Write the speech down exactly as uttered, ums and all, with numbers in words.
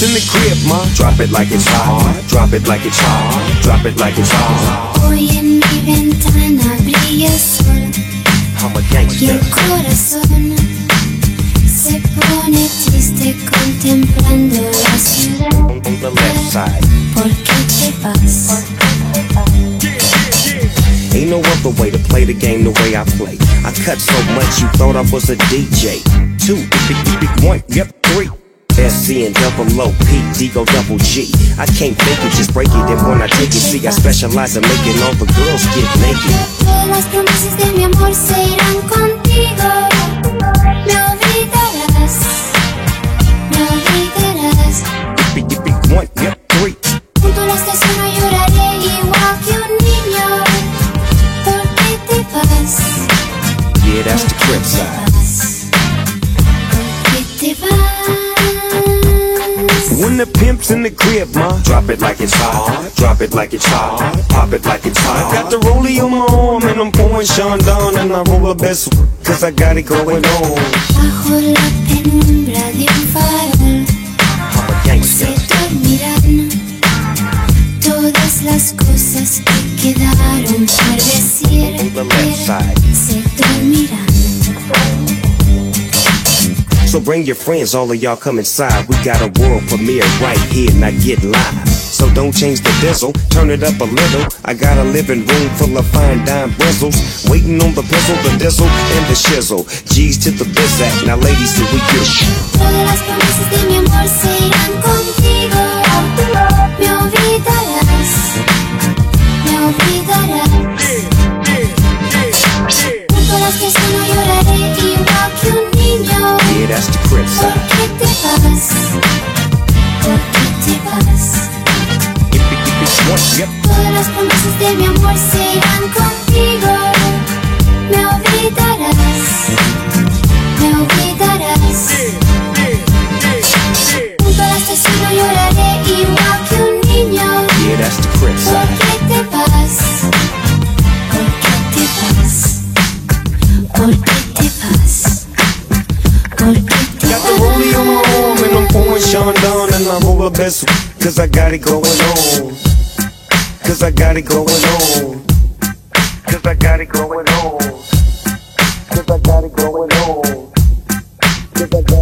in the crib, ma. Drop it like it's hot, drop it like it's hot, drop it like it's hot. Hoy en mi ventana brilla el sol I'm a y gangster. el corazón se pone triste contemplando la ciudad. On the left side. ¿Por qué te vas? Ain't no other way to play the game the way I play. I cut so much you thought I was a D J. Two, big, big, big, one, yep, three. S C and double O, P, D, go double G. I can't fake it, just break it. And when I take it, see, I specialize in making all the girls get naked. Todas las promesas de mi amor se irán contigo. Me olvidarás, me olvidarás. Big, big, big, one, yep, three. Junto a la estación no lloraré igual que un niño. ¿Por qué te vas? Yeah, that's the crib side. ¿Por qué te vas? When the pimp's in the crib, ma. Drop it like it's hot, drop it like it's hot, pop it like it's hot. I got the rollie on my arm and I'm pouring Sean down and I roll the best cause I got it going on. Bajo la penumbra de un farol I'm a se gangster. dormirán todas las cosas que quedaron por decir. On the left side. Se dormirán. So bring your friends, all of y'all come inside. We got a world premiere right here, now get live. So don't change the diesel, turn it up a little. I got a living room full of fine dime bristles, waiting on the pistol, the diesel, and the shizzle. G's to the bizac, now ladies, do we get Todas las promesas de mi amor se irán contigo. Me olvidarás, me olvidarás. Junto a la estación no lloraré igual que un niño. Yeah, that's the crib ¿Por side. qué te vas? ¿Por qué te vas? Yep. Todas las promesas de mi amor se irán contigo. Me olvidarás, me olvidarás. Junto a la estación no lloraré igual que un niño. Yeah, that's the crib ¿Por side. qué te vas? ¿Por qué te vas? ¿Por qué te vas? ¿Por qué te Got the rollie on my arm and I'm pouring vas? Sean down and I roll the best cause I got it going on. Cause I got it going on. Cause I got it going on. Cause I got it going on. Cause I got